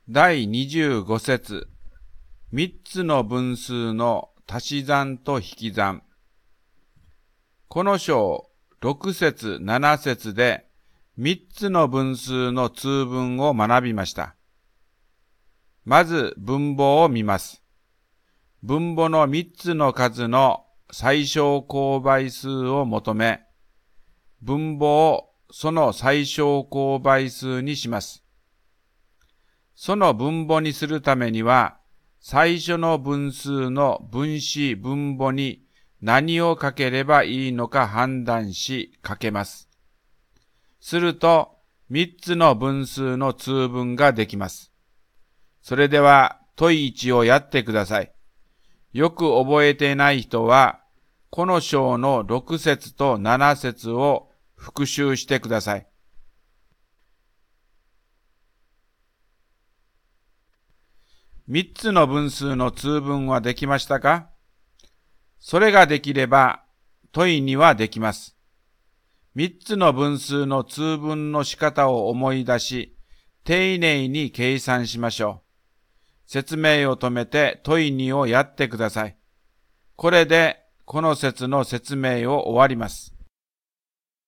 第25節、3つの分数の足し算と引き算。この章、6節、7節で3つの分数の通分を学びました。まず分母を見ます。分母の3つの数の最小公倍数を求め、分母をその最小公倍数にします。その分母にするためには、最初の分数の分子分母に何をかければいいのか判断しかけます。すると、3つの分数の通分ができます。それでは、問1をやってください。よく覚えていない人は、この章の6節と7節を復習してください。3つの分数の通分はできましたか？それができれば、問2はできます。3つの分数の通分の仕方を思い出し、丁寧に計算しましょう。説明を止めて問2をやってください。これで、この節の説明を終わります。